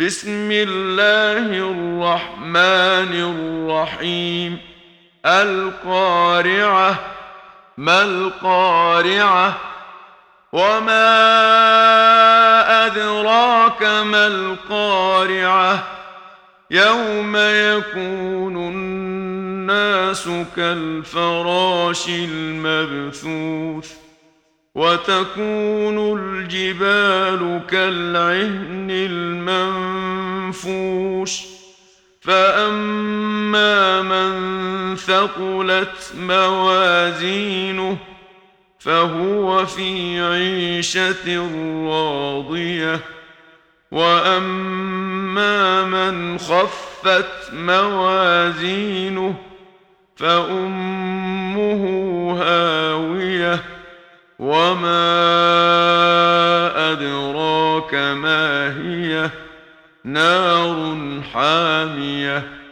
بسم الله الرحمن الرحيم. القارعة. ما القارعة؟ وما أدراك ما القارعة؟ يوم يكون الناس كالفراش المبثوث وتكون الجبال كالعهن المنفوش فأما من ثقلت موازينه فهو في عيشة راضية وأما من خفت موازينه فأمه هاوية وما أدراك ما هي نار حامية